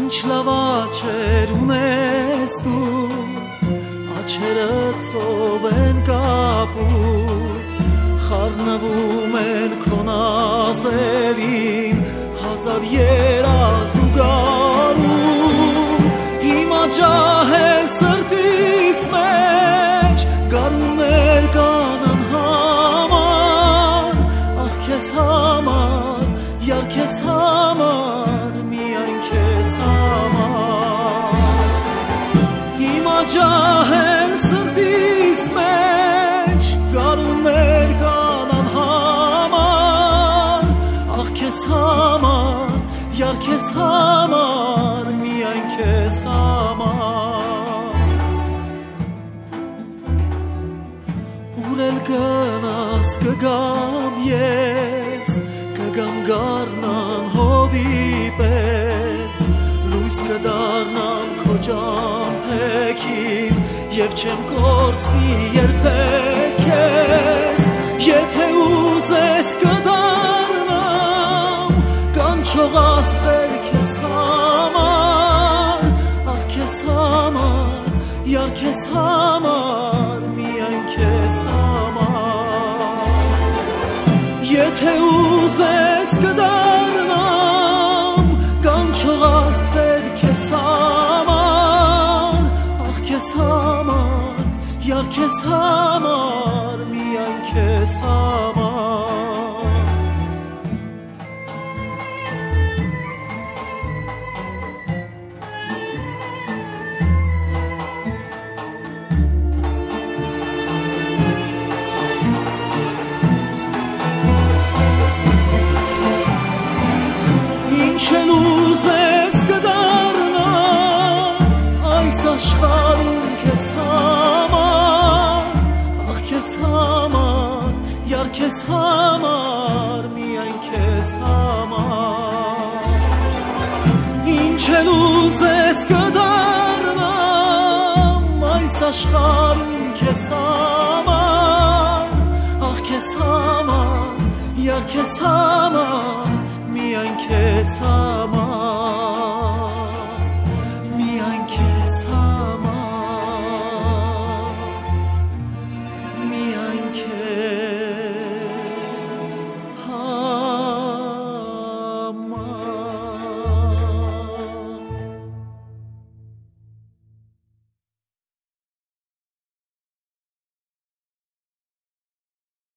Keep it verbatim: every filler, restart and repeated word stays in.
Լավաչեր ունես դու աչերը ծով են կապուտ խառնվում են քո նազերին հազար երազ ու գարուն հիմա ջահել սրտիս մեջ գարուններ կանան համար ախ քեզ համար յար քեզ համար միայն քեզ համար հիմա ջահել սրտիս մեջ գարուններ կանան համար ախ քեզ համար յար քեզ համար միայն քեզ համար ուր էլ գնաս կգամ ես կգամ գառնան հովի պես լույս կդառնամ քո ջամփեքին եւ չեմ կորցնի երբեք քեզ եթե ուզես կդառնամ կանչող աստղեր քեզ համար ախ քեզ համար յար քեզ համար միայն քեզ համար եթե ուզես կդառնամ կանչող աստղեր քեզ համար ախ քեզ համար յար քեզ համար միայն քեզ համար Ինչ ուզես կդառնամ այս աշխարհում քեզ համար ախ քեզ համար յար քեզ համար միայն քեզ համար ինչ ուզես կդառնամ այս աշխարհում քեզ համար ախ քեզ համար յար քեզ համար միայն քեզ համար